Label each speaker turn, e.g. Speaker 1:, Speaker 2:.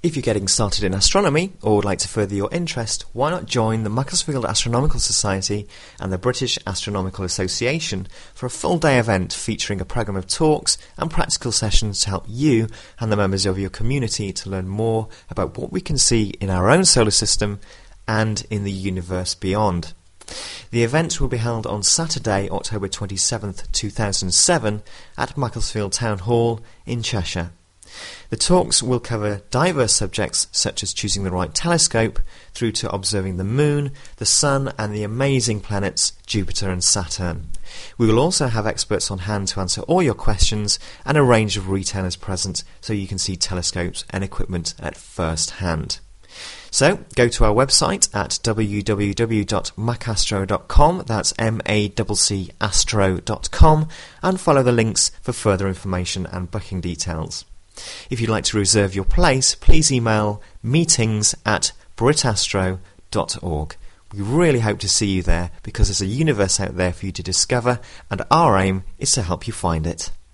Speaker 1: If you're getting started in astronomy or would like to further your interest, why not join the Macclesfield Astronomical Society and the British Astronomical Association for a full-day event featuring a programme of talks and practical sessions to help you and the members of your community to learn more about what we can see in our own solar system and in the universe beyond. The event will be held on Saturday, October 27th, 2007 at Macclesfield Town Hall in Cheshire. The talks will cover diverse subjects such as choosing the right telescope through to observing the Moon, the Sun and the amazing planets Jupiter and Saturn. We will also have experts on hand to answer all your questions and a range of retailers present so you can see telescopes and equipment at first hand. So, go to our website at www.macastro.com, that's MACCastro.com, and follow the links for further information and booking details. If you'd like to reserve your place, please email meetings@britastro.org. We really hope to see you there because there's a universe out there for you to discover and our aim is to help you find it.